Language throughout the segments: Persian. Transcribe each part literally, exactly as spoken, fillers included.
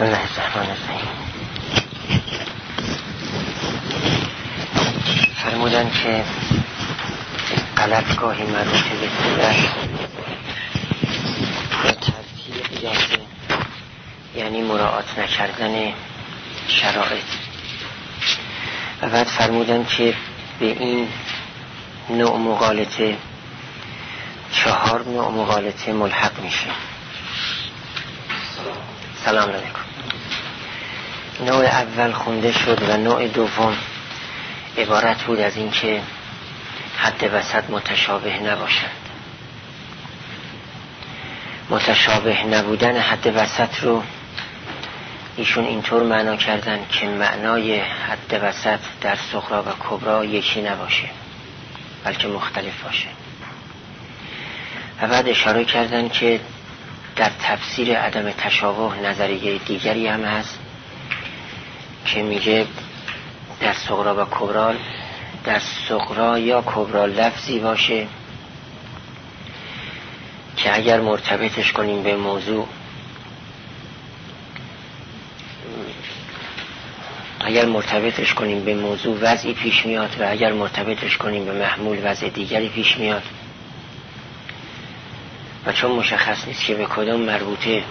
بسم الله الرحمن الرحیم. فرمودن که غلطگاهی مربوط به صورت و ترتیب قیاسه، یعنی مراعات نکردن شرایط. و بعد فرمودن که به این نوع مغالطه چهار نوع مغالطه ملحق میشه. سلام علیکم. نوع اول خونده شد و نوع دوم عبارت بود از این که حد وسط متشابه نباشند. متشابه نبودن حد وسط رو ایشون اینطور معنا کردن که معنای حد وسط در صغرا و کبرا یکی نباشه، بلکه مختلف باشه. و بعد اشاره کردن که در تفسیر عدم تشابه نظریه دیگری هم هست که میگه در صغرا و کبرا، در صغرا یا کبرا لفظی باشه که اگر مرتبطش کنیم به موضوع اگر مرتبطش کنیم به موضوع وضعی پیش میاد و اگر مرتبطش کنیم به محمول وضع دیگری پیش میاد و چون مشخص نیست که به کدام مربوطه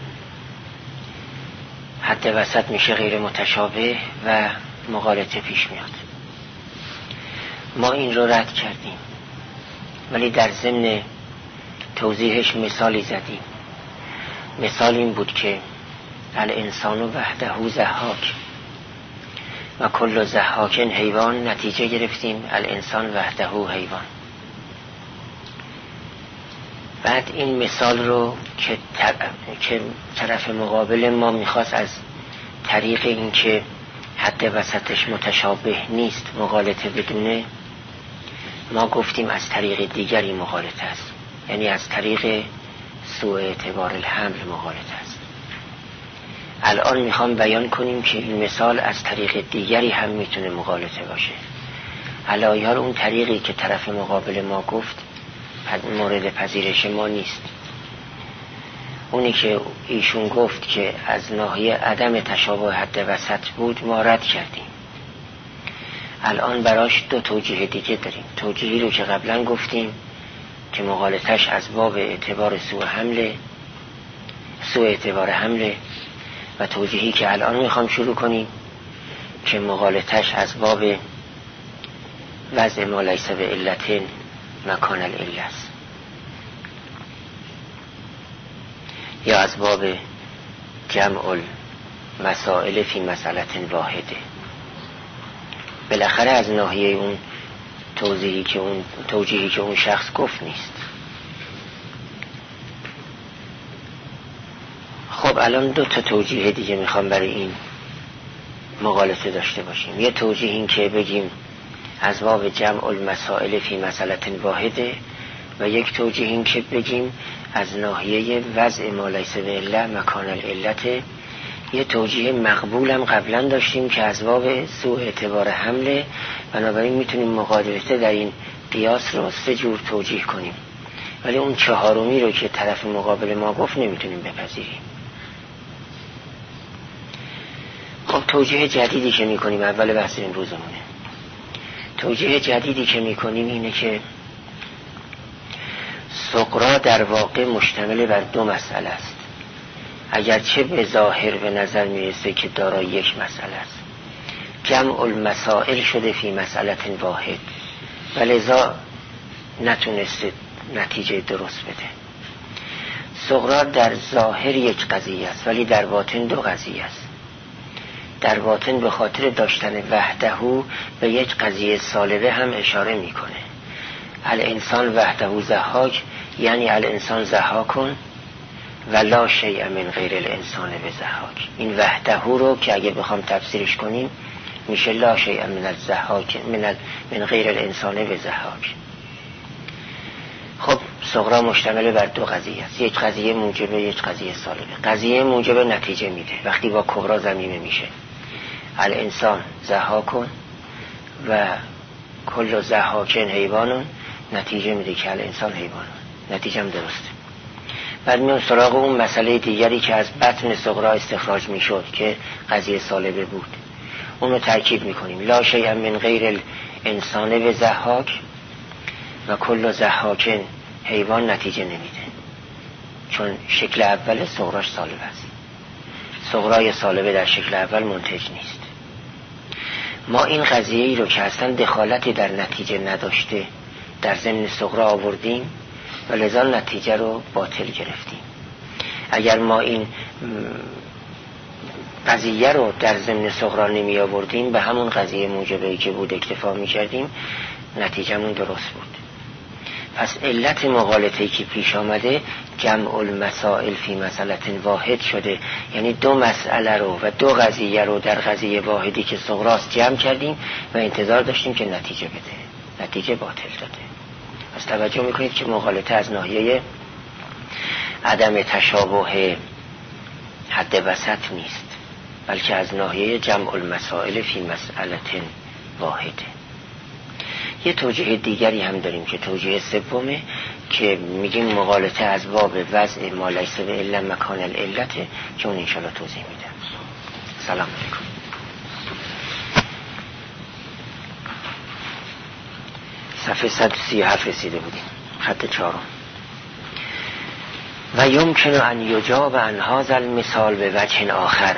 حد وسط میشه غیر متشابه و مغالطه پیش میاد. ما این رو رد کردیم ولی در ضمن توضیحش مثالی زدیم. مثال این بود که الانسان وحده ضحاک و کل ضحاک حیوان، نتیجه گرفتیم الانسان وحده حیوان. بعد این مثال رو که که طرف مقابل ما میخواست از طریق این که حد وسطش متشابه نیست مغالطه بدونه، ما گفتیم از طریق دیگری مغالطه است، یعنی از طریق سوء اعتبار الحمل مغالطه است. الان میخوام بیان کنیم که این مثال از طریق دیگری هم میتونه مغالطه باشه. علایار اون طریقی که طرف مقابل ما گفت مورد پذیرش ما نیست. اونی که ایشون گفت که از ناحیه عدم تشابه حد وسط بود ما رد کردیم. الان براش دو توجیه دیگه داریم. توجیهی رو که قبلا گفتیم که مغالطش از باب اعتبار سوء حمله سوء اعتبار حمله و توجیهی که الان میخوام شروع کنیم که مغالطش از باب وضع ما لیس به علتین مکان العله است، یا از باب جمع المسائل فی مسئله واحده. بالاخره از ناحیه اون توضیحی که اون توجیهی که اون شخص گفت نیست. خب الان دو تا توجیه دیگه میخوام برای این مغالطه داشته باشیم. یه توجیه این که بگیم از باب جمع المسائل فی مسئله واحده و یک توجیه این که بگیم از ناحیه وضع ما لیس به عله مکان العلت. یه توجیه مقبولم قبلا داشتیم که از باب سوء اعتبار حمله، بنابراین میتونیم مغالطه در این قیاس رو سه جور توجیه کنیم، ولی اون چهارمی رو که طرف مقابل ما گفت نمیتونیم بپذیریم. خب توجیه جدیدی که میکنیم اول بحث امروزمونه. توجیه جدیدی که میکنیم اینه که صغرا در واقع مشتمل بر دو مسئله است، اگرچه به ظاهر به نظر میرسه که دارای یک مسئله است. جمع المسائل شده فی مسئله واحد و لذا نتونسته نتیجه درست بده. صغرا در ظاهر یک قضیه است ولی در باطن دو قضیه است. در باطن به خاطر داشتن وحدهو به یک قضیه سالبه هم اشاره میکنه. الانسان وحدهو ضحاک، یعنی الانسان ضحاکن و لا شیء من غیر الانسان بضحاک. این وحدهو رو که اگه بخوام تفسیرش کنیم میشه لا شیء من الضحاک من, من غیر الانسان بضحاک. خب صغرا مشتمل بر دو قضیه است، یک قضیه موجبه یک قضیه سالبه. قضیه موجبه نتیجه میده وقتی با کبرا ضمیمه میشه الانسان ضحاکن و کل ضحاکن حیوانون، نتیجه میده که الانسان حیوانون، نتیجه هم درسته. بعد میون سراغ اون مسئله دیگری که از بطن صغرا استخراج میشد که قضیه سالبه بود، اونو تاکید میکنیم. لا شیء من غیر الانسان و ضحاک و کل ضحاک حیوان نتیجه نمیده، چون شکل اول صغراش سالبه است. صغرای سالبه در شکل اول منتج نیست. ما این قضیه ای رو که اصلا دخالتی در نتیجه نداشته در ضمن صغرا آوردیم و لذا نتیجه رو باطل گرفتیم. اگر ما این قضیه رو در ضمن صغرا نمی آوردیم، به همون قضیه موجبه‌ای که بود اکتفا می کردیم، نتیجه‌مون درست بود. پس علت مغالطه‌ای که پیش آمده جمع المسائل فی مسئله واحد شده، یعنی دو مسئله رو و دو قضیه رو در قضیه واحدی که صغراست جمع کردیم و انتظار داشتیم که نتیجه بده، نتیجه باطل داده. پس توجه میکنید که مغالطه از ناحیه عدم تشابه حد وسط نیست، بلکه از ناحیه جمع المسائل فی مسئله واحده. یه توجیه دیگری هم داریم که توجیه سومه که میگیم مغالطه از باب وضع ما لیس به الا مکان العلت، که اون انشاءالله توضیح میدم. سلام علیکم. صفحه صد و سی و هفت رسیده بودیم، خط چهارم. و یمکن ان یجاب عن هذا المثال به وجه آخر،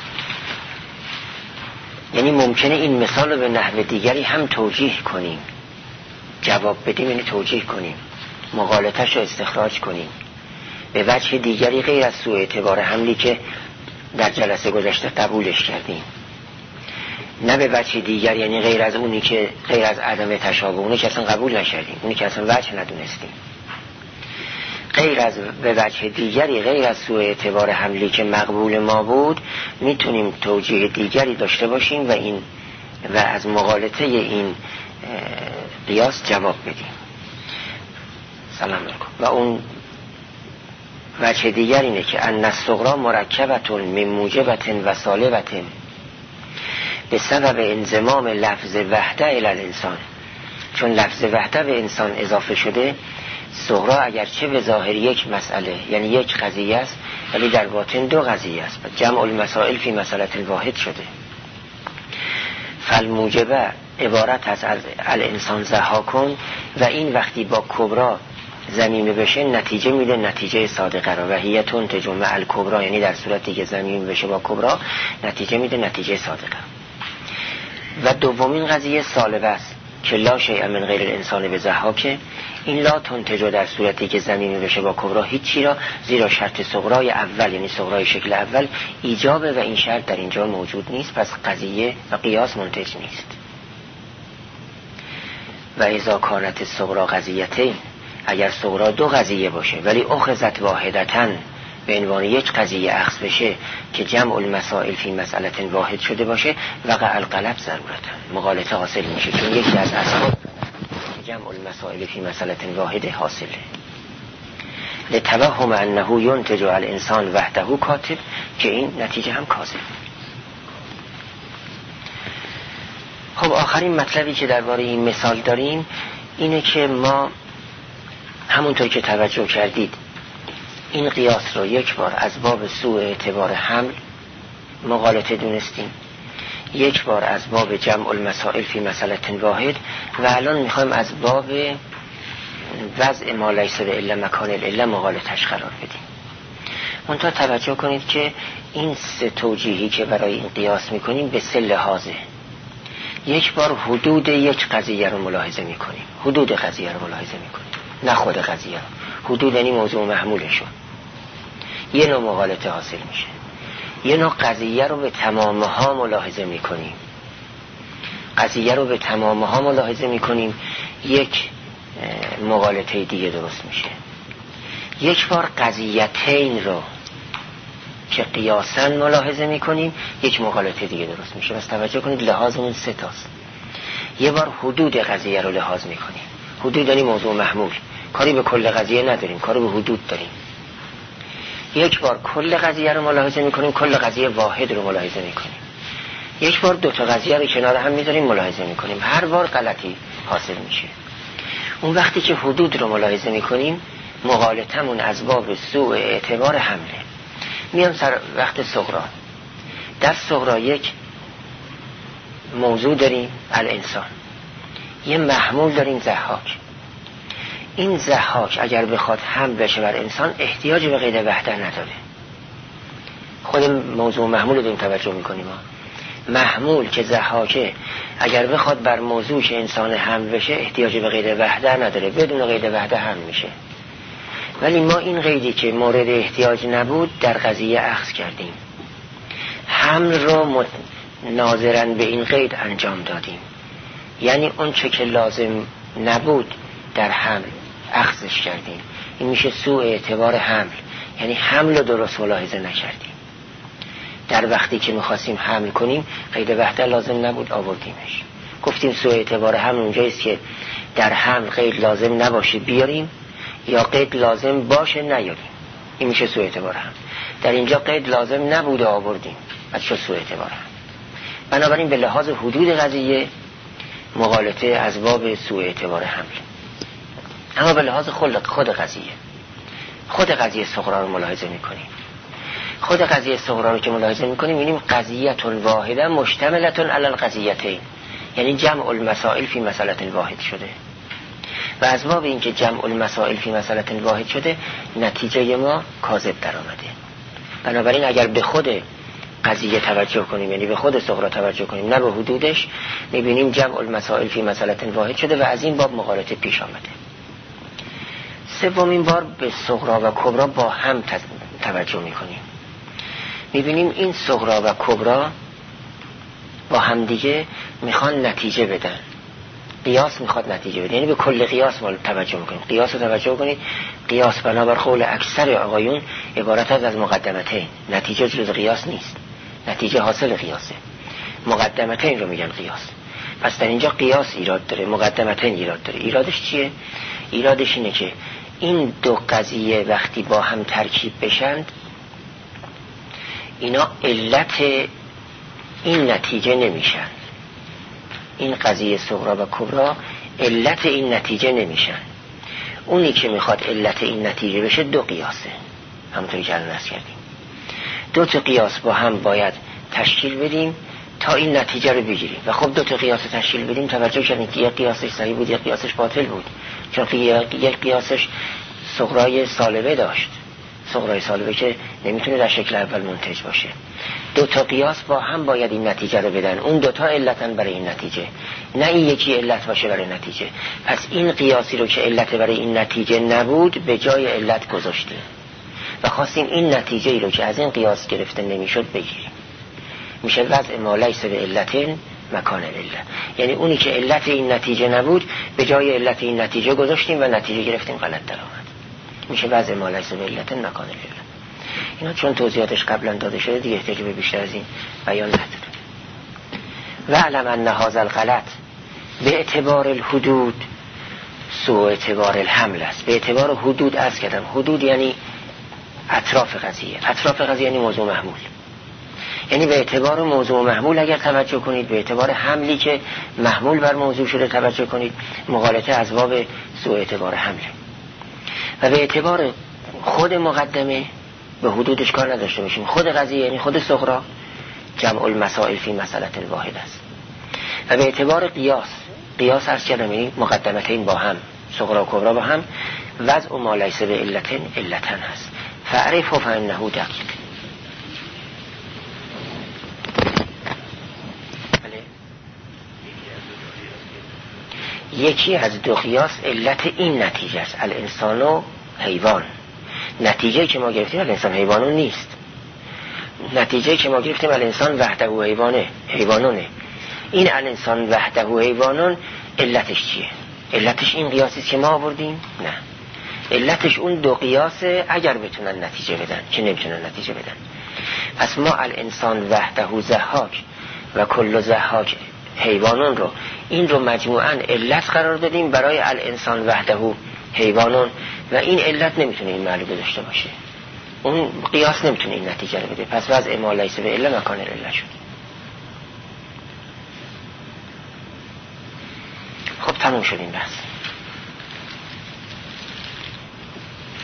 یعنی ممکنه این مثال رو به نحو دیگری هم توجیه کنیم، جواب بدیم، یعنی توجیه کنیم، مغالطه‌اش رو استخراج کنیم به وجه دیگری غیر از سوء اعتبار حملی که در جلسه گذشته قبولش کردیم. نه به وجه دیگر، یعنی غیر از اونی که غیر از عدم تشابه، اونی که اصلا قبول نشدیم، اونی که اصلا وجه ندونستیم. غیر از به وجه دیگری غیر از سوء اعتبار حملی که مقبول ما بود، میتونیم توجیه دیگری داشته باشیم و این و از مغالطه این قیاس جواب بدیم. سلام علیکم. و اون وجه دیگر اینه که ان الصغرا مرکبتون من موجبت و سالبت به سبب انضمام لفظ وحده الی الانسان، چون لفظ وحده به انسان اضافه شده، صغرا اگرچه به ظاهر یک مسئله یعنی یک قضیه است، ولی در باطن دو قضیه است. جمع المسائل فی مسئله واحد شده. فالموجبه عبارت از الانسان ضحاکون، و این وقتی با کبرا ضمیمه بشه نتیجه میده نتیجه صادقه را، و هی تنتج مع الکبرا، یعنی در صورتی که ضمیمه بشه با کبرا نتیجه میده نتیجه صادقه. و دومین قضیه سالبه است که لا شیء من غیر الانسان به ضحاک، این لا تنتج در صورتی که ضمیمه بشه با کبرا هیچی را، زیرا شرط صغرای اول یعنی صغرای شکل اول ایجابه و این شرط در اینجا موجود نیست، پس قضیه و قیاس منتج نیست. و اذا کانت صغرا قضیتین، اگر صغرا دو قضیه باشه ولی اخذت واحدتاً به عنوان یک قضیه اخذ بشه که جمع المسائل فی مسئله واحد شده باشه، وقع القلب ضرورتا، مغالطه حاصل میشه، چون یکی از اسباب جمع المسائل فی مسئله واحد حاصله. لتوهم انه ينتج الانسان وحده کاتب، که این نتیجه هم کاذب. خب آخرین مطلبی که درباره این مثال داریم اینه که ما همونطور که توجه کردید این قیاس رو یک بار از باب سوء اعتبار حمل مغالطه دونستیم، یک بار از باب جمع المسائل فی مسئله واحد، و الان میخوایم از باب وضع ما لیس به الا مکان الا مغالطه‌اش قرار بدیم. منتها توجه کنید که این سه توجیهی که برای این قیاس میکنیم به سه لحاظه. یک بار حدود یک قضیه رو ملاحظه میکنیم، حدود قضیه رو ملاحظه میکنیم، نه خود قضیه رو. حدود یعنی موضوع محمولشون. یه نوع مغالطه حاصل میشه. یه نوع قضیه رو به تمامها ملاحظه میکنیم، قضیه رو به تمامها ملاحظه میکنیم، یک مغالطه دیگه درست میشه. یک بار قضیتین رو که قیاساً ملاحظه میکنیم، یک مغالطه دیگه درست میشه. بس توجه کنید لحاظمون سه تاست. یه بار حدود قضیه رو لحاظ میکنیم، حدود یعنی موضوع محمول، کاری به کل قضیه نداریم، کاری به حدود داریم. یک بار کل قضیه رو ملاحظه میکنیم، کل قضیه واحد رو ملاحظه میکنیم. یک بار دو تا قضیه رو کنار هم میذاریم ملاحظه میکنیم، هر بار غلطی حاصل میشه. اون وقتی که حدود رو ملاحظه میکنیم مغالطمون از باب سوء اعتبار حمله. میان سر وقت صغرا. در صغرا یک موضوع داریم الانسان، یه محمول داریم ضحاک. این ضحاک اگر بخواد حمل بشه بر انسان احتیاج به قید وحده نداره. خود موضوع محمول رو داریم توجه میکنیم ها. محمول که ضحاکه اگر بخواد بر موضوع که انسان حمل بشه احتیاج به قید وحده نداره، بدون قید وحده حمل میشه. ولی ما این قیدی که مورد احتیاج نبود در قضیه اخذ کردیم، حمل رو مت... ناظرن به این قید انجام دادیم. یعنی اون چه که لازم نبود در حمل اخذش کردیم. این میشه سوء اعتبار حمل، یعنی حمل رو درست ملاحظه نکردیم. در وقتی که میخواستیم حمل کنیم قید وحده لازم نبود آوردیمش. گفتیم سوء اعتبار حمل اونجاییست که در حمل قید لازم نباشه بیاریم یا قید لازم باشه نیاریم. این میشه سوء اعتبار حمل. در اینجا قید لازم نبوده آوردیم، از چه سوء اعتبار حمل. بنابراین به لحاظ حدود قضیه مغالطه از باب سوء اعتبار حمل. اما به لحاظ خلق خود قضیه خود قضیه صغرا رو ملاحظه میکنیم. خود قضیه صغرا رو که ملاحظه میکنیم می‌بینیم قضیه واحده مشتملة علی القضیتین، یعنی جمع المسائل فی مسئله واحد شده. و از باب اینکه جمع المسائل فی مسئله واحد شده نتیجه ما کاذب در آمده. بنابراین اگر به خود قضیه توجه کنیم، یعنی به خود صغرا توجه کنیم نه به حدودش، می‌بینیم جمع المسائل فی مسئله واحد شده و از این باب مغالطه پیش آمده. سومین بار به صغرا و کبرا با هم توجه میکنیم. میبینیم این صغرا و کبرا با هم دیگه میخوان نتیجه بدن. قیاس میخواد نتیجه بده، یعنی به کل قیاس ما توجه میکنیم. قیاس رو توجه کنید، قیاس بنابر قول اکثر آقایون عبارت از از مقدمتین. نتیجه جز قیاس نیست، نتیجه حاصل قیاسه. مقدمتین رو میگن قیاس. پس در اینجا قیاس ایراد داره، مقدمتین ایراد داره. ایرادش چیه؟ ایرادش اینه که این دو قضیه وقتی با هم ترکیب بشند اینا علت این نتیجه نمیشن. این قضیه صغرا و کبرا علت این نتیجه نمیشن. اونی که میخواد علت این نتیجه بشه دو قیاسه، همونطوری که الان عرض کردیم. دو تا قیاس با هم باید تشکیل بدیم تا این نتیجه رو بگیریم. و خب دو تا قیاس تشکیل بدیم توجه کردیم که یک قیاسش صحیح بود یک قیاسش باطل بود، چون که یک قیاسش صغرای سالبه داشت. صغرای سالبه که نمیتونه در شکل اول منتج باشه. دو تا قیاس با هم باید این نتیجه رو بدن. اون دو تا علتن برای این نتیجه، نه این یکی علت باشه برای نتیجه. پس این قیاسی رو که علت برای این نتیجه نبود به جای علت گذاشتیم و خواستیم این نتیجه ای رو که از این قیاس گرفته نمیشد بگیریم. میشه وضع ما لیس به علتین مکان العله، یعنی اونی که علت این نتیجه نبود به جای علت این نتیجه گذاشتیم و نتیجه گرفتیم غلط در آمد. میشه وضع ما لیس به علتین مکان العله. اینا چون توضیحاتش قبلا داده شده دیگه احتیاج به بیشتر از این بیان نداره. و علم ان هذا الغلط به اعتبار الحدود سوء اعتبار الحمل است. به اعتبار حدود عرض کردم، حدود یعنی اطراف قضیه، اطراف قضیه یعنی موضوع محمول. یعنی به اعتبار موضوع محمول اگر توجه کنید، به اعتبار حملی که محمول بر موضوع شده توجه کنید، مغالطه از باب سوء اعتبار حمله. و به اعتبار خود مقدمه به حدودش کار نداشته باشیم. خود قضیه یعنی خود صغرا جمع المسائل فی مسئله واحد است. و به اعتبار قیاس، قیاس عرض کردم یعنی مقدمتین با هم، صغرا و کبرا با هم، وضع ما لیس به علتن علتن هست. فعرفه فانه دقیق. یکی از دو قیاس علت این نتیجه است، الانسان و حیوان. نتیجه که ما گرفتیم الانسان حیوانون نیست. نتیجه که ما گرفتیم الانسان وحده و حیوانه، حیوانونه. این الانسان وحده و حیوانون علتش چیه؟ علتش این قیاسی که ما آوردیم؟ نه، علتش اون دو قیاسه اگر بتونن نتیجه بدن، که نمیتونن نتیجه بدن. پس ما الانسان وحده و ضحاک و کل ضحاک حیوانون رو، این رو مجموعاً علت قرار دادیم برای الانسان وحده و حیوانون، و این علت نمیتونه این معنی داشته باشه، اون قیاس نمیتونه این نتیجه رو بده. پس وضع ما لیس به علت مکان العله شد. خب تموم شد این بحث.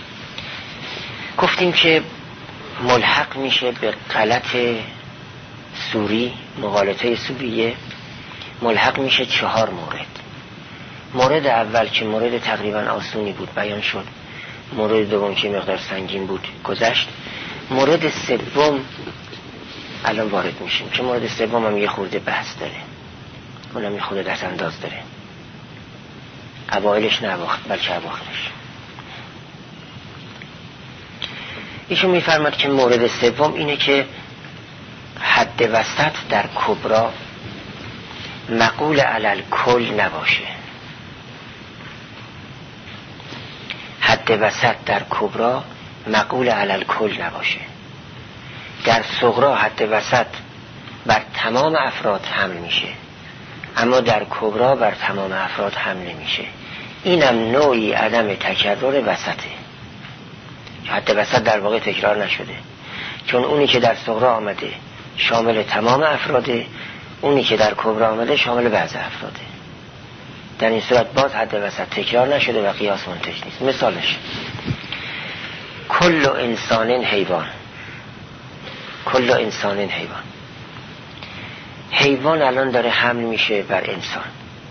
گفتیم که ملحق میشه به غلط سوری، مغالطه سوریه، ملحق میشه چهار مورد. مورد اول که مورد تقریبا آسونی بود بیان شد، مورد دوم که مقدار سنگین بود گذشت، مورد سوم الان وارد میشیم که مورد سوم هم یه خورده بحث داره، اونم یه خورده دست انداز داره، اوائلش نه اواخر بلکه اواخرش. ایشون میفرماد که مورد سوم اینه که حد وسط در کبرا مقول علل کل نباشه. حد وسط در کبرا مقول علل کل نباشه. در صغرا حد وسط بر تمام افراد حمل میشه، اما در کبرا بر تمام افراد حمل نمیشه. اینم نوعی عدم تکرر وسطه. حد وسط در واقع تکرار نشده، چون اونی که در صغرا آمده شامل تمام افراده، اونی که در کبرا آمده شامل بعض افراده. در این صورت باز حد وسط تکرار نشده و قیاس منتج نیست. مثالش کل انسان حیوان، کل انسان حیوان، حیوان الان داره حمل میشه بر انسان،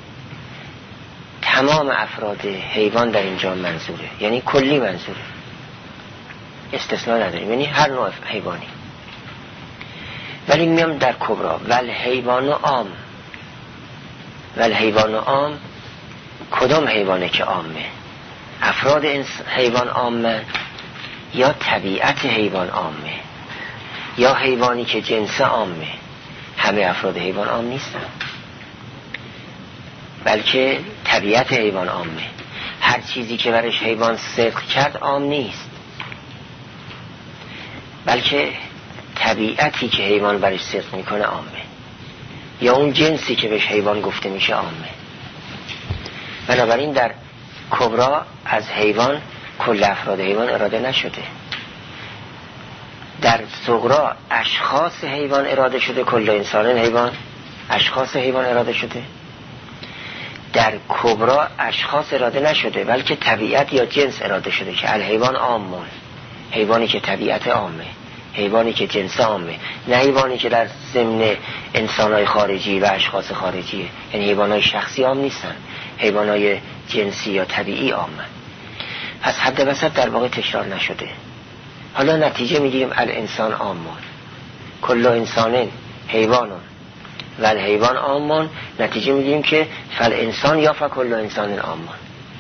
تمام افراد حیوان در اینجا منظوره، یعنی کلی منظوره، استثناء نداریم، یعنی هر نوع حیوانی. ولی میام در کبرا ول حیوان عام، ول حیوان عام کدام حیوانه که عامه؟ افراد حیوان عامه یا طبیعت حیوان عامه یا حیوانی که جنس عامه؟ همه افراد حیوان عام نیستن، بلکه طبیعت حیوان عامه. هر چیزی که برش حیوان صدق کرد عام نیست، بلکه طبیعتی که حیوان برش صدق میکنه عامه، یا اون جنسی که بهش حیوان گفته میشه عامه. بنابراین در کبرا از حیوان کل افراد حیوان اراده نشده، در صغرا اشخاص حیوان اراده شده، کل انسان حیوان اشخاص حیوان اراده شده. در کبرا اشخاص اراده نشده، بلکه طبیعت یا جنس اراده شده که الحیوان عامون، حیوانی که طبیعت عامه، حیوانی که جنس عامه، نه حیوانی که در ضمن انسانهای خارجی و اشخاص خارجیه، یعنی حیوانهای شخصی عام نیستن، حیوانهای جنسی یا طبیعی عامه. پس حد وسط در واقع تکرار نشده. حالا نتیجه میگیریم الانسان عامون، کل انسان حیوانون و الحیوان عامون، نتیجه میگیریم که فالانسان یا فکل انسان عامون.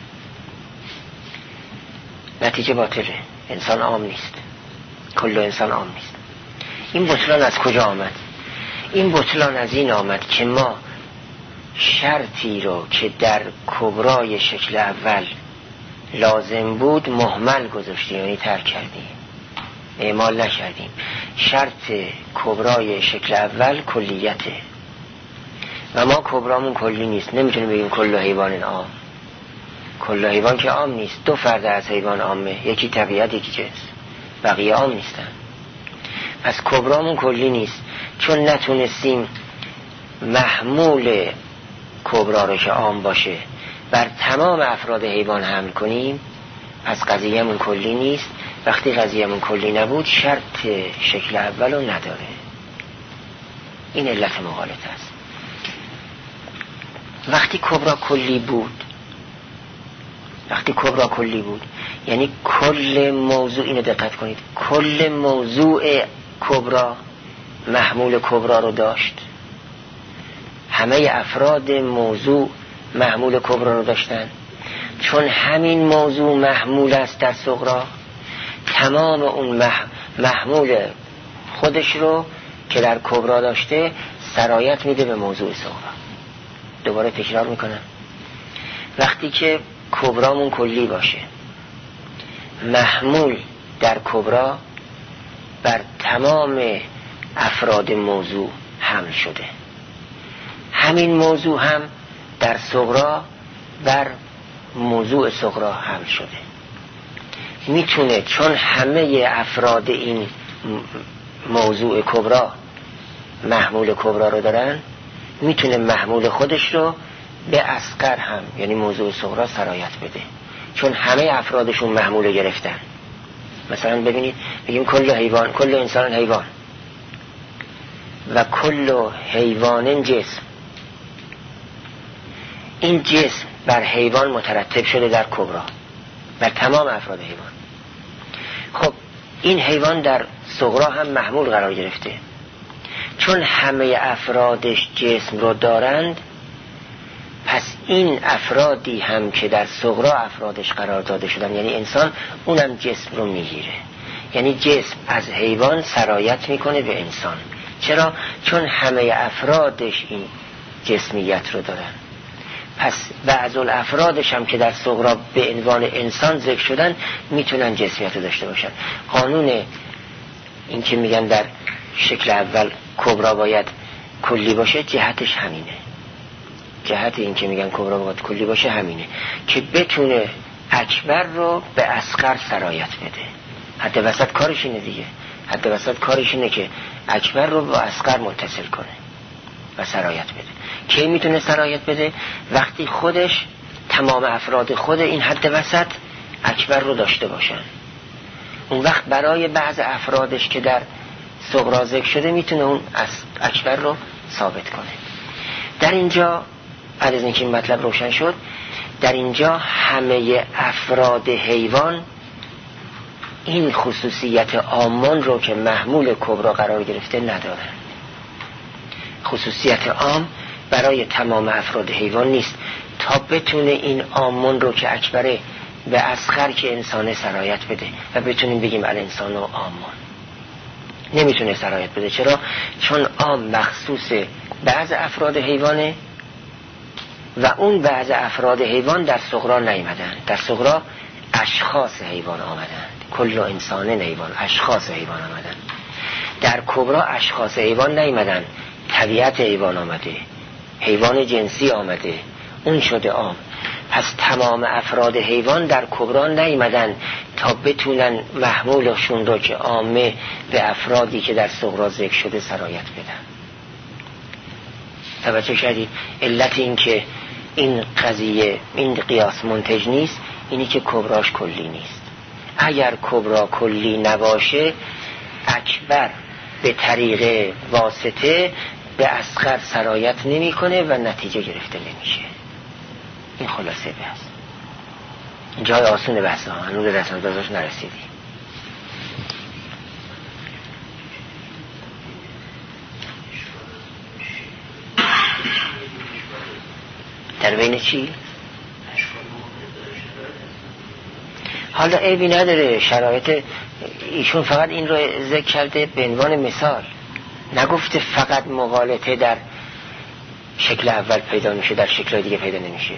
نتیجه باطله، انسان عام نیست، کل انسان عام نیست. این بطلان از کجا آمد؟ این بطلان از این آمد که ما شرطی رو که در کبرای شکل اول لازم بود مهمل گذاشتیم، یعنی ترک کردیم، اعمال نکردیم. شرط کبرای شکل اول کلیته و ما کبرامون کلی نیست، نمیتونیم بگیم کل حیوان عام. کل حیوان که عام نیست، دو فرد از حیوان عامه، یکی طبیعت یکی جنس، بقیه عام نیستن. پس کبرامون کلی نیست، چون نتونستیم محمول کبرا رو که عام باشه بر تمام افراد حیوان حمل کنیم، پس قضیه‌مون کلی نیست. وقتی قضیه‌مون کلی نبود شرط شکل اول رو نداره. این علت مغالطه است. وقتی کبرا کلی بود، وقتی کبرا کلی بود یعنی کل موضوع، اینو دقت کنید، کل موضوع کبرا محمول کبرا رو داشت، همه افراد موضوع محمول کبرا رو داشتن. چون همین موضوع محمول است در صغرا، تمام اون محمول خودش رو که در کبرا داشته سرایت میده به موضوع صغرا. دوباره تکرار میکنم، وقتی که کبرامون کلی باشه، محمول در کبرا بر تمام افراد موضوع حمل شده، همین موضوع هم در صغرا بر موضوع صغرا حمل شده. میتونه چون همه افراد این موضوع کبرا محمول کبرا رو دارن، میتونه محمول خودش رو به اصغر هم، یعنی موضوع صغرا، سرایت بده، چون همه افرادشون محمول گرفتن. مثلا ببینید بگیم کل حیوان، کل انسان حیوان و کل حیوان جسم. این جسم بر حیوان مترتب شده در کبرا، بر تمام افراد حیوان. خب این حیوان در صغرا هم محمول قرار گرفته، چون همه افرادش جسم رو دارند، پس این افرادی هم که در صغرا افرادش قرار داده شدن، یعنی انسان، اونم جسم رو میگیره. یعنی جسم از حیوان سرایت میکنه به انسان. چرا؟ چون همه افرادش این جسمیت رو دارن. پس بعض الافرادش هم که در صغرا به عنوان انسان ذکر شدن میتونن جسمیت رو داشته باشن. قانون این که میگن در شکل اول کبرا باید کلی باشه، جهتش همینه. جهت این که میگن کبرا باید کلی باشه همینه که بتونه اکبر رو به اصغر سرایت بده. حد وسط کارش اینه دیگه. حد وسط کارش اینه که اکبر رو با اصغر متصل کنه و سرایت بده. کی میتونه سرایت بده؟ وقتی خودش، تمام افراد خود این حد وسط اکبر رو داشته باشن. اون وقت برای بعض افرادش که در صغرا ذکر شده میتونه اون اکبر رو ثابت کنه. در اینجا بعد از اینکه این مطلب روشن شد، در اینجا همه افراد حیوان این خصوصیت عامان رو که محمول کبرا قرار گرفته ندارن. خصوصیت عام برای تمام افراد حیوان نیست تا بتونه این عامان رو که اکبره به اصغر که انسانه سرایت بده و بتونیم بگیم الانسان و عامان. نمیتونه سرایت بده. چرا؟ چون عام مخصوص بعض افراد حیوانه و اون بعض افراد حیوان در صغرا نیامدن. در صغرا اشخاص حیوان آمدن. کل انسان حیوان، اشخاص حیوان آمدن. در کبرا اشخاص حیوان نیامدن، طبیعت حیوان آمده، حیوان جنسی آمده، اون شده عام. پس تمام افراد حیوان در کبرا نیامدن تا بتونن محمولشون رو که عامه به افرادی که در صغرا ذکر شده سرایت بدن. توجه کردید؟ علت این که این قضیه، این قیاس منتج نیست اینی که کبراش کلی نیست. اگر کبرا کلی نباشه، اکبر به طریق واسطه به اصغر سرایت نمی کنه و نتیجه گرفته نمیشه. این خلاصه بحث. جای آسون بحث ها، هنوز رسم اندازش نرسیدی. در بین چی؟ حالا عیبی نداره، شرایط ایشون فقط این رو ذکر کرده به عنوان مثال، نگفته فقط مغالطه در شکل اول پیدا میشه در شکل دیگه پیدا نمیشه.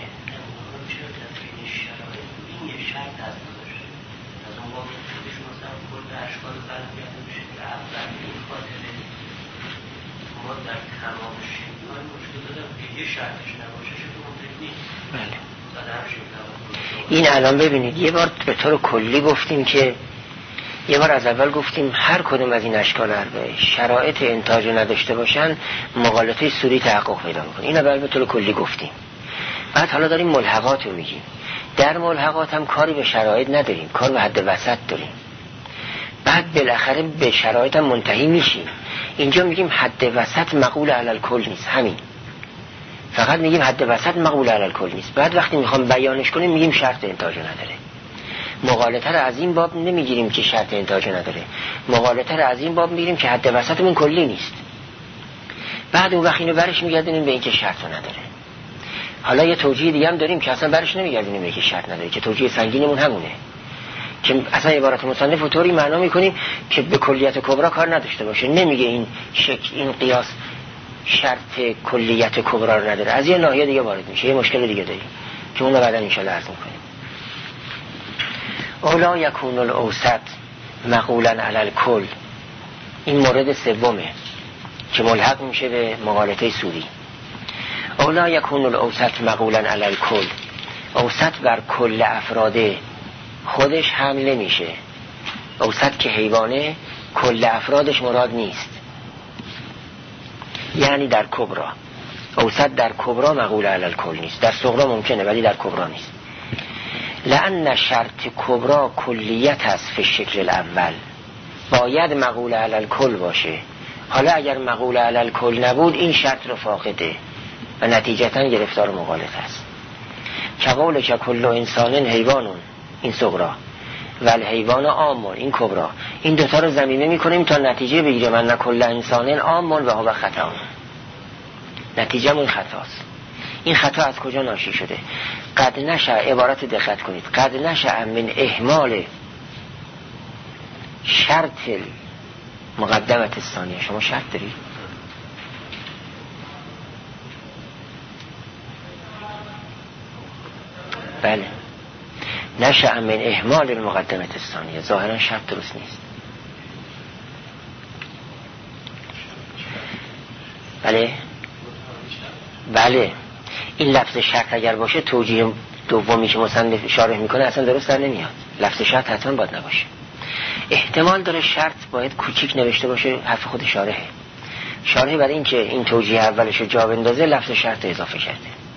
این الان ببینید، یه بار به طور کلی گفتیم که یه بار از اول گفتیم هر کدوم از این اشکال اربعه شرایط انتاج نداشته باشن مغالطه سوری تحقق پیدا میکنه. این اول به طور کلی گفتیم. بعد حالا داریم ملحقات رو میگیم. در ملحقات هم کاری به شرایط نداریم، کار به حد وسط داریم. بعد بالاخره به شرایط هم منتهی میشیم. اینجا میگیم حد وسط مقبول علی الکل نیست. همین، فقط میگیم حد وسط مقبول علی الکل نیست. بعد وقتی میخوام بیانش کنیم میگیم شرط انتاج نداره. مغالطه رو از این باب نمیگیریم که شرط انتاج نداره، مغالطه رو از این باب میگیریم که حد وسطمون کلی نیست. بعد اون وقت اینو برش میگردونیم به این که شرط نداره. حالا یه توجیه دیگه هم داریم که اصلا برش نمیگردونیم به این که شرط نداره، که توجیه سنگینمون همونه، که اصلا عبارت مصنف طوری معنا میکنیم که به کلیت کبرا کار نداشته باشه. نمیگه این شک این قیاس شرط کلیت کبرا رو نداره، از یه ناحیه دیگه وارد میشه. یه مشکل دیگه داریم که اون رو بعدا ان شاء الله عرض میکنیم. اولا یکون الاوسط مقولا علی الکل، این مورد سومه که ملحق میشه به مغالطه سوری. اولا یکون الاوسط مقولا علی الکل، اوسط بر کل افراد خودش حمله میشه. اوسط که حیوانه، کل افرادش مراد نیست، یعنی در کبرا. اوسط در کبرا مقول علی الکل نیست، در صغرا ممکنه ولی در کبرا نیست. لأن شرط کبرا کلیت است فی الشکل الاول، باید مقول علی الکل باشه. حالا اگر مقول علی الکل نبود این شرط رو فاقده و نتیجتا گرفتار مغالطه است. که قول که کل انسان حیوانون، این صغرا، و الحیوان عامون، این کبرا، این دوتا رو ضمیمه میکنیم تا نتیجه بگیره من کل انسان عامون و هو خطا. نتیجه من خطاست. این خطا از کجا ناشی شده؟ قد نشأ، عبارت دقت کنید، قد نشأ من اهمال شرط مقدمت الثانیه. شما شرط دارید؟ بله. نشأ من اهمال المقدمت الثانیه، ظاهرا شرط درست نیست. بله بله این لفظ شرط اگر باشه توجیه دومی که مصنف اشاره میکنه اصلا درست در نمیاد. لفظ شرط حتما باید نباشه. احتمال داره شرط باید کوچیک نوشته باشه، حرف خود شارحه. شارحه برای این که این توجیه اولش رو جا بندازه لفظ شرط اضافه کرده،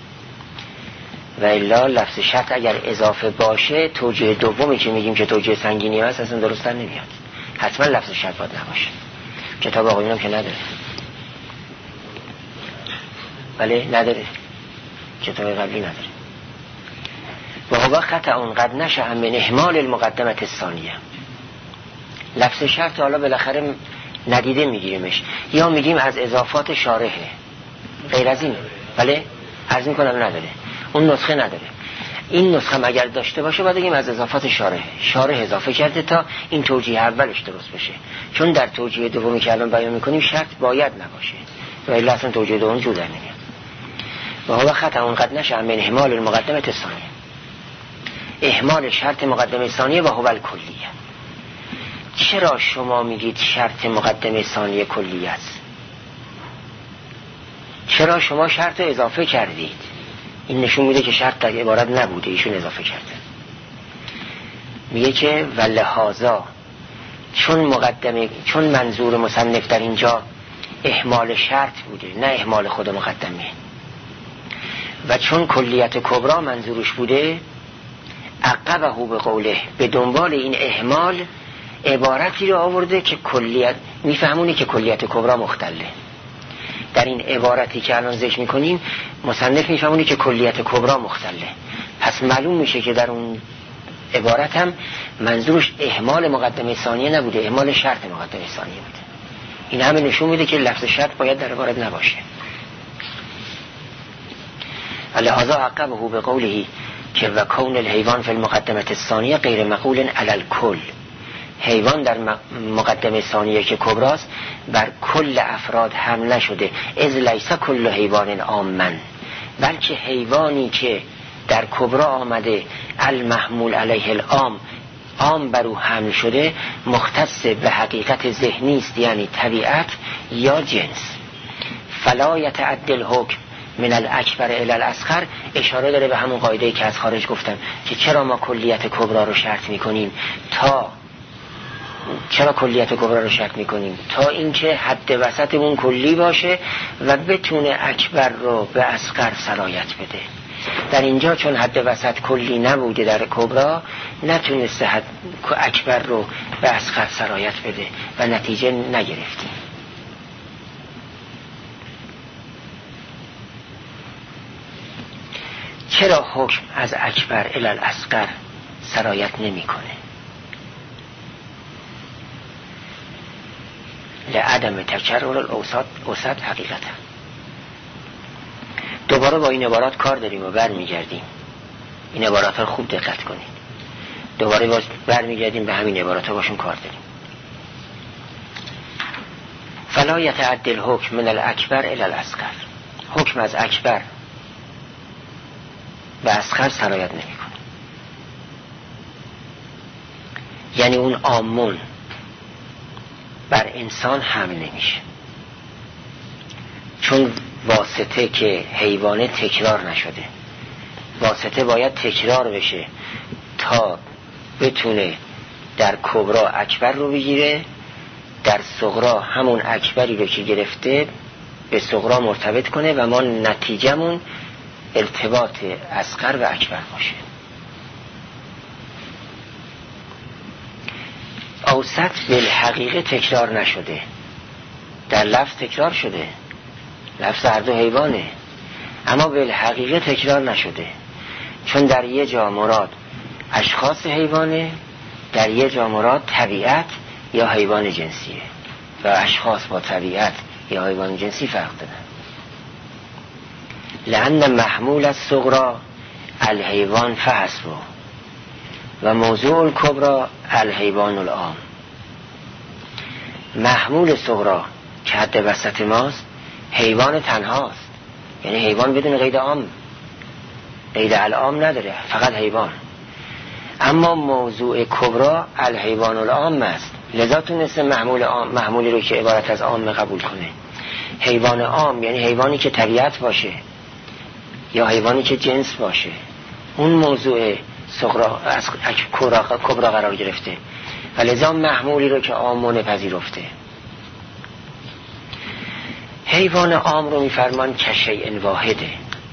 و الا لفظ شرط اگر اضافه باشه توجیه دومی که میگیم که توجیه سنگینی هست اصلا درست در نمیاد. حتما لفظ شرط باید نباشه. کتاب آقایونم که نداره. بله نداره، کتاب قبلی نداره. و هو خطأ قد نشأ من اهمال المقدمة الثانیه. لفظ شرط حالا بالاخره ندیده میگیریمش، یا میگیم از اضافات شارحه، غیر از اینه. بله عرض میکنم نداره، اون نسخه نداره. این نسخه هم اگر داشته باشه باید بگیم از اضافات شارحه. شارح اضافه کرده تا این توجیه اولش درست بشه، چون در توجیه دومی که الان بیان میکنیم شرط باید نباشه و الا اصلا توجیه دوم جو در نمیاد. و هو خطأ قد نشأ من اهمال المقدمة الثانیه، اهمال شرط مقدمه ثانیه و هو الکلیه. چرا شما میگید شرط مقدمه ثانیه کلیه است؟ چرا شما شرط اضافه کردید؟ این نشون میده که شرط در عبارت نبوده، ایشون اضافه کرده. میگه که ولهذا، چون مقدمه، چون منظور مصنف در اینجا اهمال شرط بوده نه اهمال خود مقدمه، و چون کلیت کبرا منظورش بوده، عقبه به قوله، به دنبال این اهمال عبارتی رو آورده که کلیت، میفهمونه که کلیت کبرا مختله. در این عبارتی که الان ذکر میکنیم مصنف میفهمونه که کلیت کبرا مختله، پس معلوم میشه که در اون عبارت هم منظورش اهمال مقدمه ثانیه نبوده، اهمال شرط مقدمه ثانیه بوده. این همه نشون میده که لفظ شرط باید در عبارت نباشه. لهذا عقبه به قوله که و کون الحیوان فی المقدمه الثانیه غیر مقول علی الکل، حیوان در مقدمه ثانیه که کبراست بر کل افراد حمل نشده، از لیس کل حیوان عامن، بلکه حیوانی که در کبرا آمده المحمول علیه العام، عام بر او حمل شده، مختص به حقیقت ذهنی است، یعنی طبیعت یا جنس. فلا یتعدی الحکم من الاکبر الی الاصغر، اشاره داره به همون قاعده‌ای که از خارج گفتم که چرا ما کلیت کبرا رو شرط میکنیم، تا چرا کلیت کبرا رو شرط میکنیم تا اینکه حد وسط اون کلی باشه و بتونه اکبر رو به اصغر سرایت بده. در اینجا چون حد وسط کلی نبوده در کبرا، نتونسته حد اکبر رو به اصغر سرایت بده و نتیجه نگرفتیم. چرا حکم از اکبر الی الاصغر سرایت نمیکنه؟ لعدم تکرر الاوساط، اوسط حقیقتا. دوباره با این عبارات کار داریم و برمیگردیم. این عبارات ها خوب دقت کنید. دوباره باز برمیگردیم به همین عبارات ها، باشون کار داریم. فلا یتعدی الحکم من الاکبر الی الاصغر، حکم از اکبر به اصغر سرایت نمیکنه. یعنی اون عامون بر انسان حمل نمیشه، چون واسطه که حیوانه تکرار نشده. واسطه باید تکرار بشه تا بتونه در کبرا اکبر رو بگیره، در صغرا همون اکبری رو که گرفته به صغرا مرتبط کنه و ما نتیجمون ارتباط اصغر و اکبر باشه. اوسط بالحقیقه تکرار نشده، در لفظ تکرار شده، لفظ هر دو حیوانه، اما بالحقیقه تکرار نشده، چون در یه جا مراد اشخاص حیوانه، در یه جا مراد طبیعت یا حیوان جنسیه و اشخاص با طبیعت یا حیوان جنسی فرق دارن. لأن محمول الصغرى الحیوان فحسبه و موضوع الکبرى الحیوان العام. محمول صغرى که حد وسط ماست حیوان تنهاست، یعنی حیوان بدون قید عام، قید العام نداره، فقط حیوان. اما موضوع کبرى الحیوان العام است، لذا تونسته محمول عام، محمولی رو که عبارت از عام قبول کنه. حیوان عام یعنی حیوانی که طبیعت باشه یا حیوانی که جنس باشه، اون موضوع صغرى از کبرى قرار گرفته و لذا محمولی رو که عامون پذیرفته. حیوان عام رو میفرمان که شیء واحده.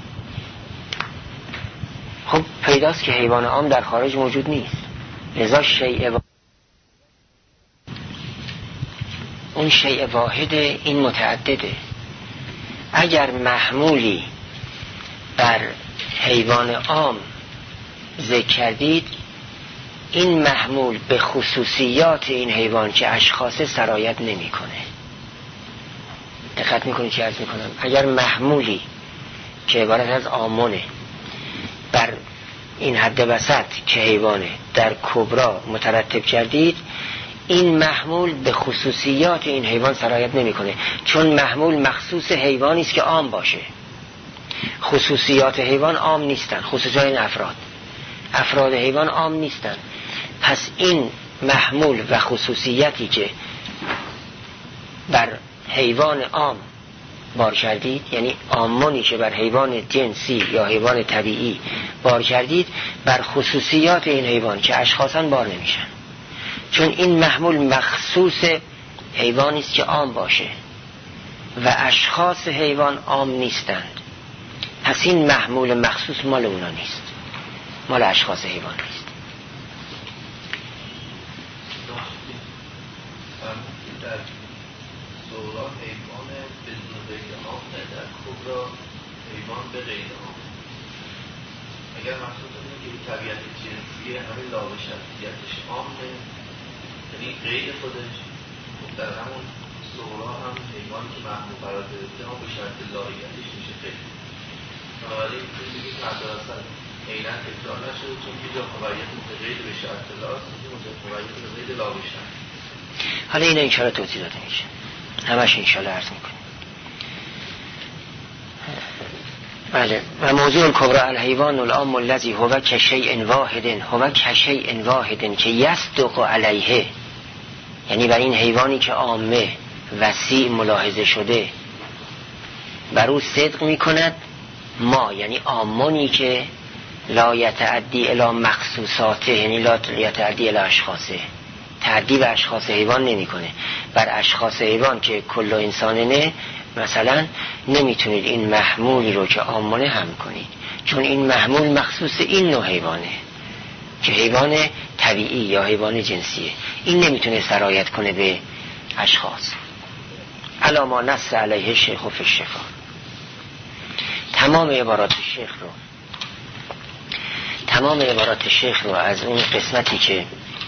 خب پیداست که حیوان عام در خارج موجود نیست، لذا شیء واحد، اون شیء واحد این متعدده. اگر محمولی بر حیوان عام ذکر کردید، این محمول به خصوصیات این حیوان که اشخاص سرایت نمی کنه. دقت میکنید که عرض میکنم اگر محمولی که عبارت از آمونه بر این حد وسط که حیوانه در کبرا مترتب کردید، این محمول به خصوصیات این حیوان سرایت نمیکنه، چون محمول مخصوص حیوانی است که عام باشه. خصوصیات حیوان عام نیستن، خصوصیات این افراد افراد حیوان عام نیستن. پس این محمول و خصوصیتی که بر حیوان عام بار کردید، یعنی عامونی که بر حیوان جنسی یا حیوان طبیعی بار کردید، بر خصوصیات این حیوان که اشخاصا بار نمیشن، چون این محمول مخصوص حیوانی است که عام باشه و اشخاص حیوان عام نیستند. پس این محمول مخصوص مال اونا نیست، مال اشخاص حیوان نیست. در صغرا حیوان بدون غیر عام، در کبرا حیوان به غیر عام. اگر مقصود اینه که طبیعت جنسی همه لاغ شخصیتش عامه، یعنی غیر خودش، در همون صغرا هم حیوانی که محمول قرار گرفته هم به شرط لاغیتش میشه غیر. بنابراین میگه که حتی اصلا عیناً تکرار نشده، چون که جا موقعیت متغیر به شرط لاغ، اینجا موقعیت به غیر لاغ بشن. حالا این انشاءالله توضیح داده میشه، همش انشاءالله عرض میکنیم. بله. و موضوع الکبرى الحیوان العام الذی هو کشیء واحد هو کشیء واحد که یصدق علیه، یعنی بر این حیوانی که عامه وسیع ملاحظه شده بر او صدق میکند، ما یعنی عامونی که لا یتعدی الی مخصوصاته، یعنی لا یتعدی الی اشخاصه، تعدی به اشخاص حیوان نمیکنه. بر اشخاص حیوان که کل انسانه مثلا نمیتونید این محمولی رو که عامونه هم کنید، چون این محمول مخصوص این نوع حیوانه که حیوان طبیعی یا حیوان جنسیه، این نمیتونه سرایت کنه به اشخاص. علی ما نص علیه شیخ فی الشفا. تمام عبارات شیخ رو تمام عبارات شیخ رو از اون قسمتی که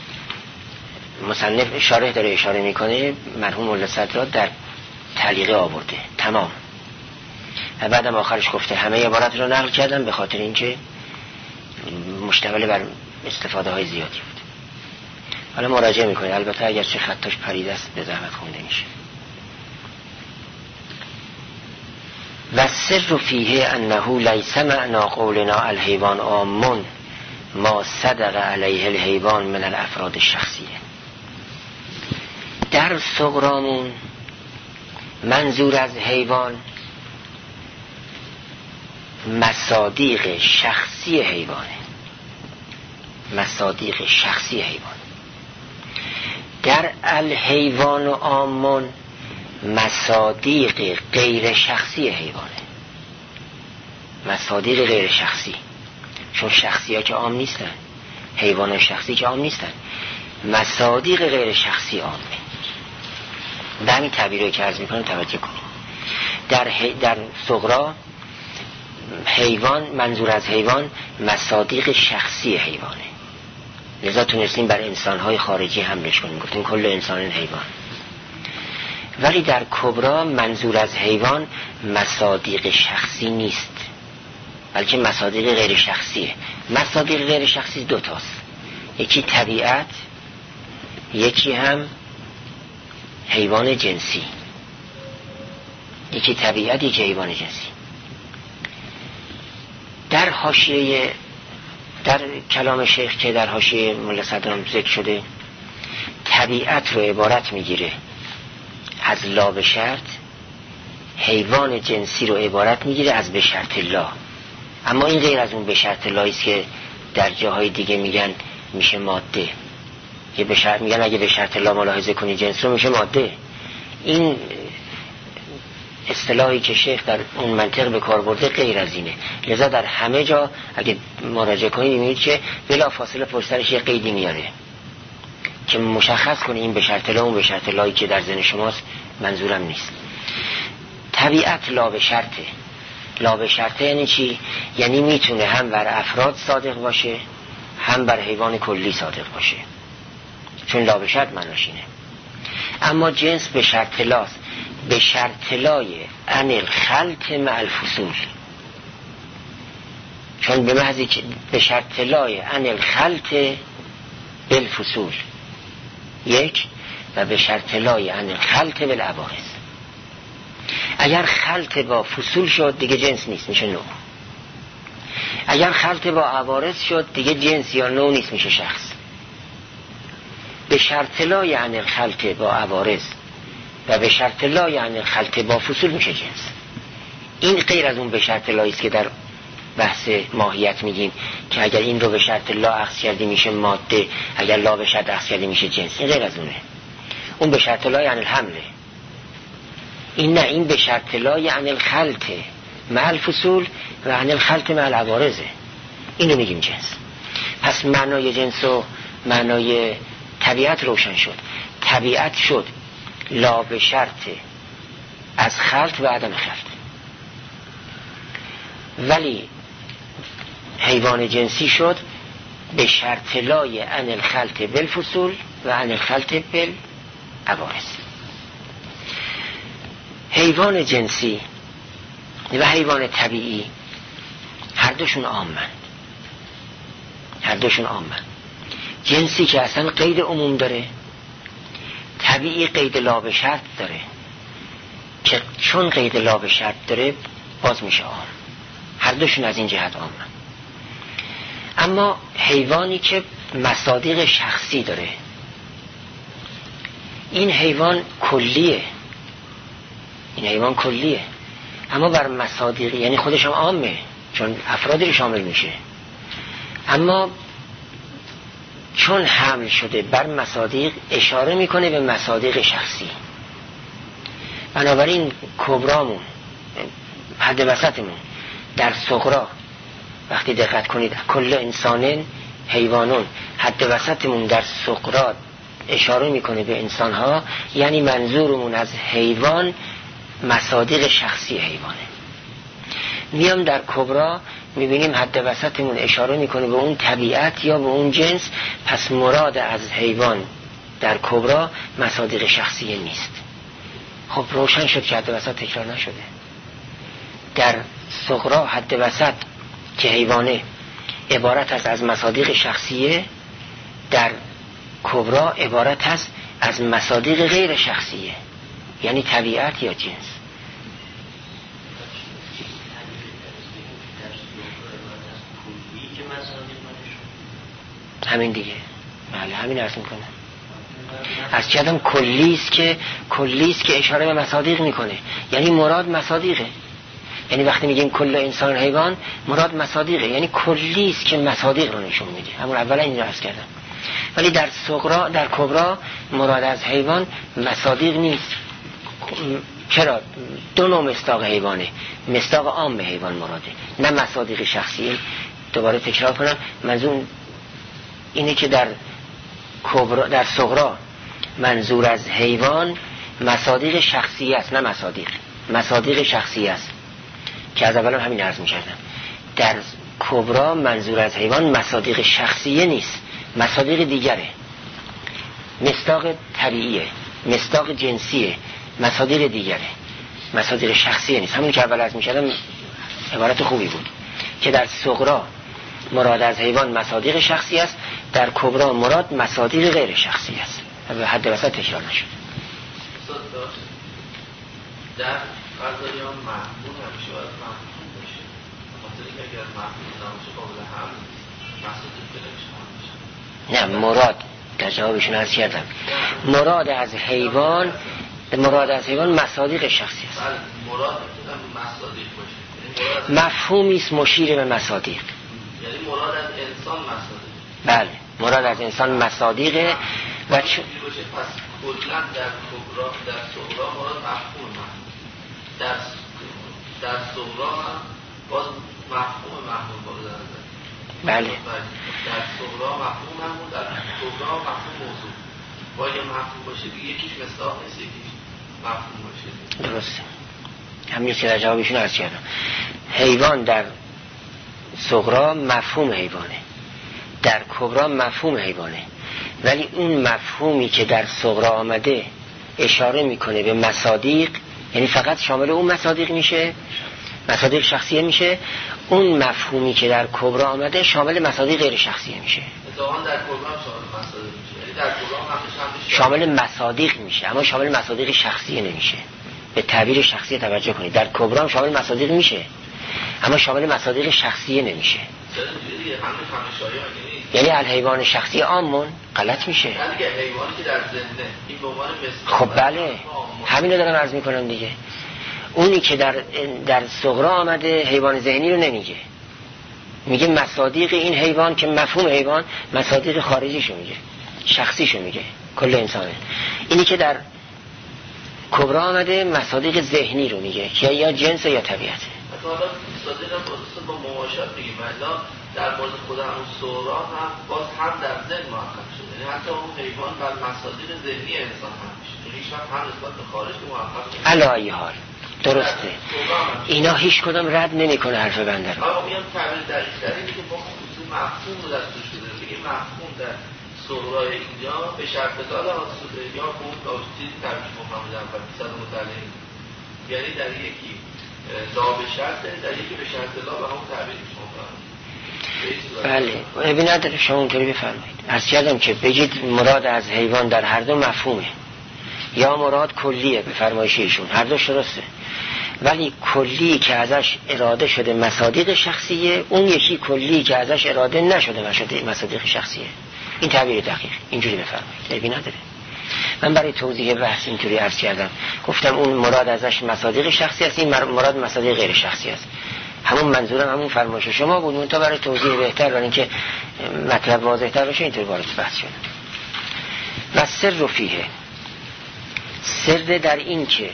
مصنف اشاره داره اشاره میکنه، مرحوم مولا صدرا در تعلیقه آورده تمام، و بعدم آخرش گفته همه عبارات رو نقل کردم به خاطر اینکه مشتمل بر استفاده های زیادی بود. حالا مراجعه میکنه، البته اگر چه خطاش پریده است به زحمت خونده میشه. و سر فیه انه لیس معنا قولنا الحیوان عام ما صدق علیه الحیوان من الافراد الشخصیه. در صغرامون منظور از حیوان مصادیق شخصی حیوانه، مصادیق شخصی حیوان. در الحیوان و عامون مصادیق غیر شخصی حیوانه، مصادیق غیر شخصی، چون شخصی ها که عام نیستن، حیوان شخصی که عام نیستن. مصادیق غیر شخصی عامه. به همین تعبیری که عرض میکنم توجه کنید. در, حی... در صغرا حیوان، منظور از حیوان مصادیق شخصی حیوانه، لذا تونستیم بر انسانهای خارجی حملش کنیم، گفتیم کل انسان حیوان. ولی در کبرا منظور از حیوان مصادیق شخصی نیست، بلکه مصادیق غیر شخصیه. مصادیق غیر شخصی دو تاست، یکی طبیعت، یکی هم حیوان جنسی. یکی طبیعت، یکی حیوان جنسی. در حاشیه، در کلام شیخ که در حاشیه ملا صدرام ذکر شده، طبیعت رو عبارت میگیره از لا به شرط، حیوان جنسی رو عبارت میگیره از به شرط لا. اما این غیر از اون به شرط لایی است که در جاهای دیگه میگن میشه ماده، که به شرط میگن اگه به شرط لا ملاحظه کنی جنس رو میشه ماده. این اصطلاحی که شیخ در اون منطق به کار برده غیر از اینه. لذا در همه جا اگه مراجعه کنید میبینید که بلا فاصله پشت سرش یه قیدی میاره که مشخص کنه این به شرط لا، اون به شرط لایی که در ذهن شماست منظورم نیست. طبیعت لا به شرطه. لا به شرطه یعنی چی؟ یعنی میتونه هم بر افراد صادق باشه، هم بر حیوان کلی صادق باشه، چون لا به شرط معناش اینه. اما جنس به شرط لاست، به شرط لای عن الخلط مع الفصول، چون به محضی که به شرط لای عن الخلط بالفصول یک، و به شرط لای عن الخلط بالعوارض. اگر خلط با فصول شد دیگه جنس نیست، میشه نوع. اگر خلط با عوارض شد دیگه جنس یا نوع نیست، میشه شخص. به شرط لا یعنی الخلط با عوارض و به شرط لا یعنی الخلط با فصول میشه جنس. این غیر از اون به شرط لایی است که در بحث ماهیت میگیم که اگر این رو به شرط لا اخذ کردی میشه ماده، اگر لا به شرط اخذ کردی میشه جنس. این غیر از اونه. اون به شرط لا یعنی الحمله. این نه، این به شرط لا یعنی الخلط مع الفصول و یعنی الخلط مع العوارضه. اینو میگیم جنس. پس معنای جنس و معنای طبیعت روشن شد. طبیعت شد لا به شرط از خلط و عدم خلط، ولی حیوان جنسی شد به شرط لای عن الخلط بالفصول و عن الخلط بالعوارض. حیوان جنسی و حیوان طبیعی هر دوشون عامن، هر دوشون عامن. جنسی که اصلا قید عموم داره، طبیعی قید لا به شرط داره که چون قید لا به شرط داره باز میشه عام. هر دوشون از این جهت عامن. اما حیوانی که مصادیق شخصی داره، این حیوان کلیه، این حیوان کلیه، اما بر مصادیق یعنی خودش هم عامه چون افرادی رو شامل میشه، اما چون حمل شده بر مصادیق اشاره میکنه به مصادیق شخصی. بنابراین کبرامون، حد وسطمون در صغرا وقتی دقت کنید کل انسانن حیوانون، حد وسطمون در صغرا اشاره میکنه به انسانها، یعنی منظورمون از حیوان مصادیق شخصی حیوانه. میام در کبرا میبینیم حد وسطمون اشاره میکنه به اون طبیعت یا به اون جنس، پس مراد از حیوان در کبرا مصادیق شخصی نیست. خب روشن شد که حد وسط تکرار نشده. در صغرا حد وسط که حیوانه عبارت است از مصادیق شخصیه، در کبرا عبارت است از مصادیق غیر شخصیه، یعنی طبیعت یا جنس. همین دیگه، بله همین عرض میکنه. از چیدم کلیست که کلیست که اشاره به مصادیق میکنه، یعنی مراد مصادیقه. یعنی وقتی میگیم کل انسان حیوان مراد مصادیقه، یعنی کلیست که مصادیق رو نشون میده. همون اولا این رو عرض کردم. ولی در صغرا، در کبرا مراد از حیوان مصادیق نیست. چرا؟ دو نوع مصداق حیوانه، مصداق عام به حیوان مراده، نه مصادیق شخصی. دوباره تکرار کنم، منظور اینه که در کبرا در صغرا منظور از حیوان مصادیق شخصی است، نه مصادیق مصادیق شخصی است که از اول همین عرض می‌کردم. در کبرا منظور از حیوان مصادیق شخصیه نیست، مصادیق دیگره، مصداق طبیعیه، مصداق جنسیه، مصادیق دیگره، مصادیق شخصیه نیست. همون که اول عرض می‌کردم عبارت خوبی بود که در صغرا مراد از حیوان مصادیق شخصی است، در کبرا مراد مصادیق غیر شخصی است. به حد وسط تکرار نشد. در غذایان محمول همیشه باید محمول باشه، خاطر اینکه اگر محمول نباشه قابل حمل مصادیق غیر شخصی. نه، مراد در جوابشون عرض کردم مراد از حیوان مراد از حیوان مصادیق شخصی است. بله، مراد مصادیق باشه، مفهومی است مشیر به مصادیق. یعنی مراد از انسان مصادیق. بله، مراد از انسان مصادیقه و چ... پس کلاً در کبرا در صغرا مراد مفهوم در در صغرا هم باز مفهوم محمول باید در نظر. بله، در صغرا مفهوم محمول، در کبرا مفهوم موضوع. باید مفهوم باشه دیگه، یکیش مصداق نیست، یکیش مفهوم باشه. درسته. همین که در جوابشون عرض کردم حیوان در صغرا مفهوم حیوانه، در کبرا مفهوم حیوانه، ولی اون مفهومی که در صغرا آمده اشاره میکنه به مصادیق، یعنی فقط شامل اون مصادیق میشه، مصادیق شخصیه میشه. اون مفهومی که در کبرا آمده شامل مصادیق غیر شخصیه میشه. اتفاقاً در کبرا شامل مصادیق میشه، یعنی در کبرا هم شامل مصادیق میشه اما شامل مصادیق شخصیه نمیشه. به تعبیر شخصی توجه کنید، در کبرا هم شامل مصادیق میشه اما شامل مصادیق شخصیه نمیشه. یعنی الحیوان شخصی عامون غلط میشه. یعنی حیوانی که در زنده این به عنوان مثال. خب بله، همین رو دارم عرض میکنم دیگه. اونی که در در صغرا آمده حیوان ذهنی رو نمیگه، میگه مصادیق این حیوان که مفهوم حیوان مصادیق خارجیشو میگه، شخصیشو میگه، کل انسانه. اینی که در کبرا آمده مصادیق ذهنی رو میگه که یا جنس یا طبیعته. مثلا مصادیق هم با مماشات میگیم، مثلا در مورد خود همون صغرا هم باز هم در ذهن محقق شده، یعنی حتی اون حیوان بر مصادیق ذهنی انسان هم میشه، یعنی هیچ وقت هم نسبت به خارج محقق شده. علی حال درسته، اینا هیچ کدام رد نمیکنه حرف بنده رو. آقا میگم تعبیر دقیق تر اینه که ما خصوص مفهوم رو دستش شده، میگه مفهوم در صغرای اینجا به شرط دال حاصله یا خود چیزی تعبیر محمد اول بیست مطلع، یعنی در یکی لا به شرط، در یکی به شرط لا به همون تعبیر شما. بله، ببین نداره شما اونطوری بفرمایید. عرض کردم که بگید مراد از حیوان در هر دو مفهومه، یا مراد کلیه به فرمایش ایشون، هر دوش درسته، ولی کلی که ازش اراده شده مصادیق شخصیه، اون یکی کلی که ازش اراده نشده مصادیق شخصیه. این تعبیر دقیق، اینجوری بفرمایید. ببین نداره. من برای توضیح بحث اینطوری عرض کردم، گفتم اون مراد ازش مصادیق شخصی است، این مراد مصادیق غیر شخصی است. همون منظورم همون فرمایش شما بود، من تا برای توضیح بهتر، برای اینکه مطلب واضح‌تر بشه اینطور وارد بحث شدم. و سر فیه، سر در این که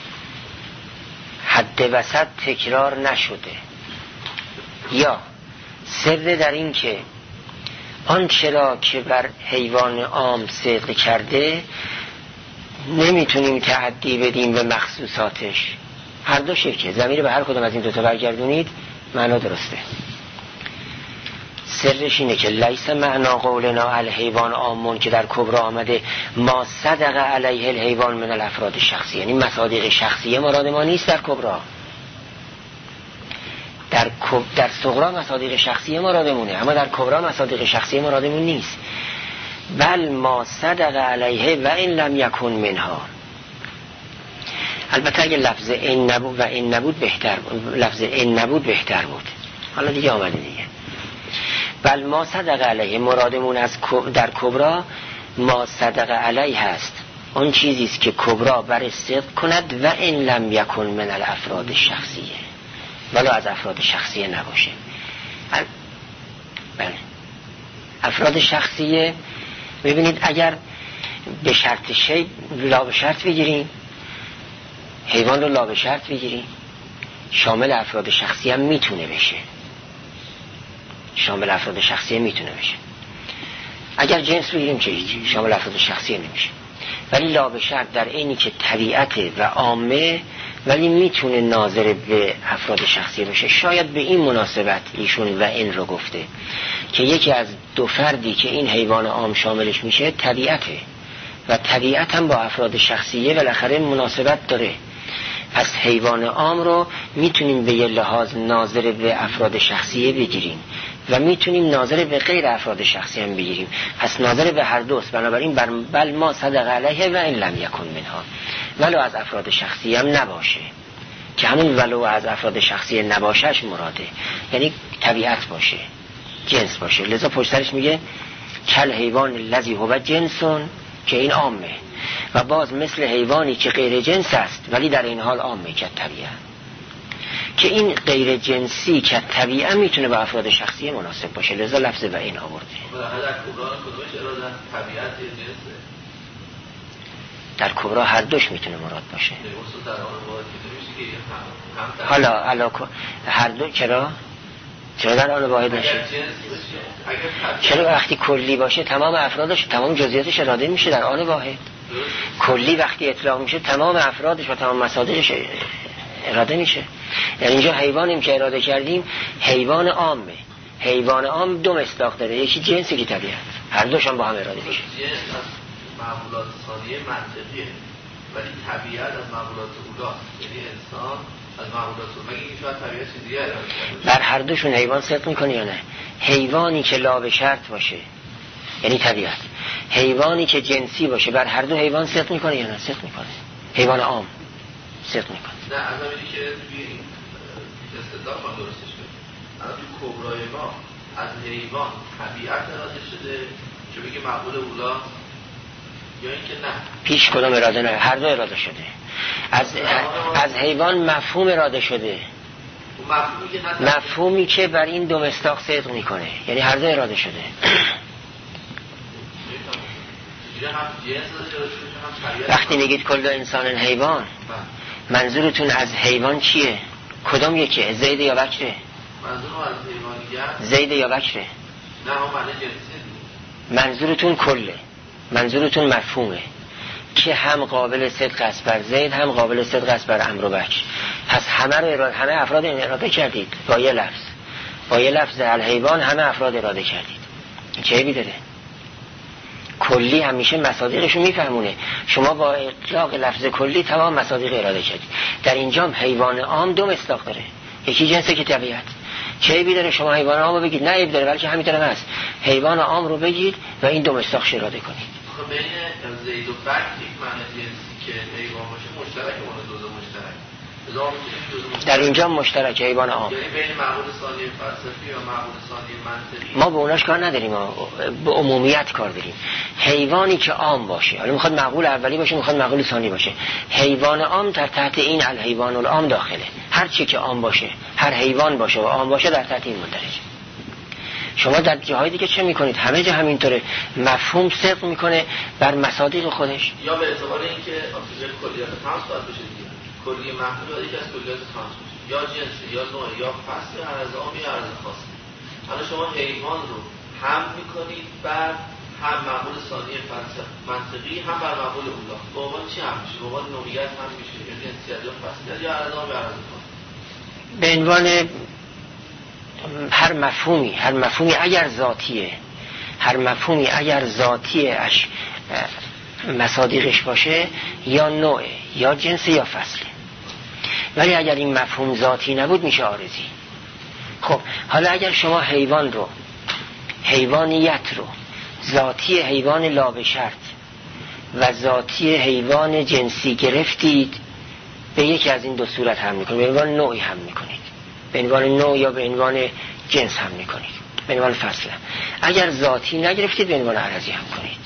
حد وسط تکرار نشده، یا سر در این که آنچه را که بر حیوان عام صدق کرده نمیتونیم تعدی بدیم به مخصوصاتش. هر دو شکل ضمیر به هر کدوم از این دوتا برگردونید معنا درسته. سرش اینه که لیس معنا قولنا الحیوان عامون که در کبرا آمده ما صدق علیه الحیوان من الافراد شخصی، یعنی مصادیق شخصیه مراد ما نیست در کبرا. در کب... در صغرا مصادیق شخصیه مرادمونه، اما در کبرا مصادیق شخصیه مرادمون نیست. بل ما صدق علیه و این لم یکن منها. البته اگه لفظ این نبود و این نبود بهتر بود، لفظ این نبود بهتر بود. حالا دیگه آمده دیگه. بل ما صدق علیه مرادمون از در کبرا ما صدق علیه هست، اون چیزی است که کبرا بر صدق کند و این لم یکن من الافراد شخصیه، ولی از افراد شخصیه نباشه. بله، افراد شخصیه ببینید اگر به شرط شی لا به شرط بگیریم، حیوان رو لا به شرط بگیریم، شامل افراد شخصی هم میتونه بشه، شامل افراد شخصی میتونه بشه. اگر جنس بگیریم که هیچ شامل افراد شخصی نمیشه، ولی لا به شرط در اینی که طبیعت و عامه ولی میتونه ناظر به افراد شخصی باشه. شاید به این مناسبت ایشون و این رو گفته که یکی از دو فردی که این حیوان عام شاملش میشه طبیعته و طبیعت هم با افراد شخصیه بالاخره مناسبت داره. پس حیوان عام رو میتونیم به یه لحاظ ناظر به افراد شخصیه بگیریم و میتونیم ناظر به غیر افراد شخصی هم بگیریم. پس ناظر به هر دوست. بنابراین بر بل ما صدق علیه و این لم یکن منها، ولو از افراد شخصی هم نباشه، که همون ولو از افراد شخصی نباشهش مراده، یعنی طبیعت باشه، جنس باشه. لذا پشت سرش میگه کل حیوان الذی هو جنسون، که این عامه، و باز مثل حیوانی که غیر جنس است ولی در این حال عامه که طبیعه، که این غیر جنسی که طبیعه میتونه با افراد شخصی مناسب باشه. لذا لفظ و این آورده. در کبرا هر دوش میتونه مراد باشه. حالا حالا هر دو چرا؟ چرا در آن واحد نشه؟ چرا وقتی کلی باشه تمام افرادش تمام جزئیاتش اراده میشه در آن واحد؟ کلی وقتی اطلاق میشه تمام افرادش و تمام مصادرش اراده میشه. یعنی اینجا حیوانیم که اراده کردیم حیوان عامه. حیوان عام دو مصداق داره، یکی جنسی که طبیعت، هر دوش هم با هم اراده میشه. معمولات ثانیه منطقیه ولی طبیعت از معمولات اولا، یعنی انسان از معمولات اولا، مگه این شاید طبیعت چیزیه اراده کرده؟ بر هر دوشون حیوان صدق میکنه یا نه؟ حیوانی که لا به شرط باشه یعنی طبیعت، حیوانی که جنسی باشه، بر هر دو حیوان صدق میکنه یا نه؟ صدق میکنه. حیوان عام صدق میکنه. نه از همینی که توی این استدلال ما درستش کنیم، الان توی کبرای ما از حیوان طبیعت اراده شده که بگه معقول اولا، یا این که نه پیش کدام اراده نه؟ هر دو اراده شده. از از حیوان مفهوم اراده شده، مفهومی که, مفهومی که بر این دو مصداق صدق میکنه، یعنی هر دو اراده شده. وقتی میگید کل انسان حیوان، منظورتون از حیوان چیه؟ کدام یکیه؟ زید یا بکره؟ منظورم از حیوانیت زید یا بکره؟ نه هم معنی جنسی. منظورتون کله، منظورتون مفهومه که هم قابل صدق است بر زید هم قابل صدق است بر عمرو و بکر. پس همه رو اراده، همه افراد اراده کردید با یه لفظ، با یه لفظ الحیوان همه افراد اراده کردید. چه عیبی داره؟ کلی همیشه مصادیقشو میفهمونه. شما با اطلاق لفظ کلی تمام مصادیق اراده کردید. در اینجا حیوان عام دو مصداق داره، یکی جنسه که طبیعت. چه عیبی داره شما حیوان عام رو بگید؟ نه عیب داره، بلکه همین طرف هست. حیوان عام رو بگید و این دو مصداقش اراده کنید. خب بین زید و بکر یک معنی جنسی که حیوان باشه مشترک، اون دو تا مشترک. در اینجا مشترک حیوان عام. یعنی بین معقول ثانی فلسفی و معقول ثانی منطقی ما به اوناش کار نداریم، ما به عمومیت کار داریم. حیوانی که عام باشه، حالا میخواد معقول اولی باشه میخواد معقول ثانی باشه، حیوان عام در تحت این الحیوان العام داخله. هر چی که عام باشه، هر حیوان باشه و عام باشه در تحت این مندرج. شما در جاهای دیگه چه میکنید؟ همه جا همینطوره. مفهوم صدق میکنه بر مصادیق خودش. یا به اعتبار اینکه اکسیژن کلیات تماس باید بشه دیگه، کلی محدود یکی از کلیات تماس باشه، یا جنس یا نوع یا فصل یا عرض عام یا عرض خاص. حالا شما حیوان رو هم میکنید بر هم معقول ثانی فلسفی منطقی هم بر معقول اولا. به عنوان چی هم میشه؟ به عنوان نوعیت هم میشه، یا جنسیت یا فصلیت یا عرض عام یا عرض خاص. به عنوان هر مفهومی، هر مفهومی اگر ذاتیه، هر مفهومی اگر ذاتی اش مصادیقش باشه یا نوع یا جنس یا فصله. ولی اگر این مفهوم ذاتی نبود میشه عارضی. خب حالا اگر شما حیوان رو، حیوانیت رو ذاتی حیوان لا به شرط و ذاتی حیوان جنسی گرفتید، به یکی از این دو صورت هم میکنید. به عنوان نوعی هم میکنید، به عنوان نوع یا به عنوان جنس هم میکنید، به عنوان فصل. اگر ذاتی نگرفتید به عنوان عرضی هم کنید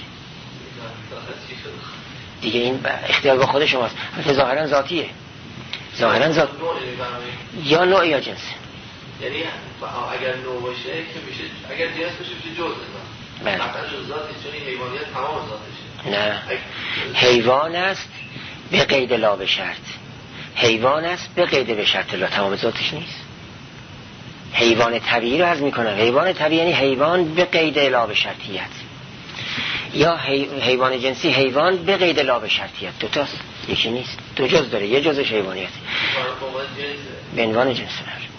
دیگه. این اختیار با خود شماست. البته ظاهرا ذاتیه، ظاهرا ذات یا نوع یا جنس. یعنی اگر نوع باشه که میشه، اگر جنس باشه میشه جزء. بله. مثلا جزئیات چون حیوانیت تمام ذاتشه. نه، حیوان است به قید لا به شرط. حیوان است به قید به شرط لا، تمام ذاتش نیست. حیوان طبیعی رو عرض میکنم. حیوان طبیعی یعنی حیوان به قید لا به شرطیت. یا حیوان جنسی حیوان به قید لا به شرطیت دوتاست، یکی نیست، دو جز داره، یه جزش حیوانیت به عنوان جنس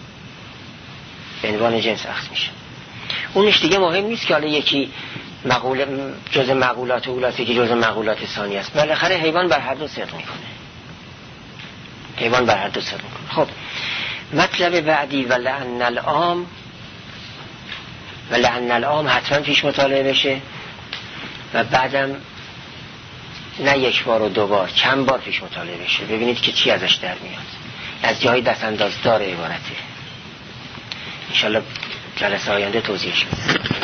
به عنوان جنس اخذ میشه. اونش دیگه مهم نیست که حالا یکی مقوله جز مقولات اولاتی که جز مقولات ثانی است. بالاخره حیوان بر هر دو صدق میکنه، حیوان بر هر دو صدق میکنه. خب مطلب بعدی و لعن العام، و لعن العام حتما پیش مطالعه بشه و بعدم نه یک بار و دو بار، چند بار پیش مطالعه بشه، ببینید که چی ازش در میاد. از جای دست انداز داره عبارته. انشالله جلسه آینده توضیحش میدم.